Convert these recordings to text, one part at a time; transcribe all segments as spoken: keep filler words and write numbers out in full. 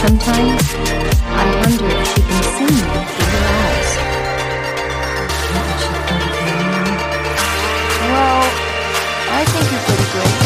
Sometimes I wonder if she can see me through her eyes. What would she think of me now? Well, I think you're pretty great.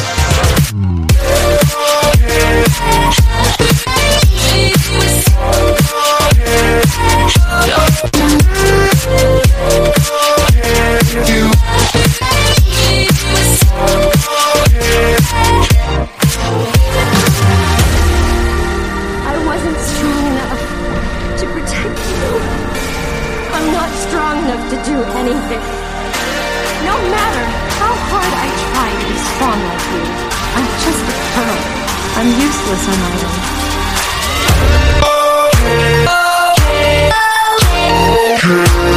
I wasn't strong enough to protect you. I'm not strong enough to do anything. No matter how hard I try to be strong like you, I'm just a girl. I'm useless on my own.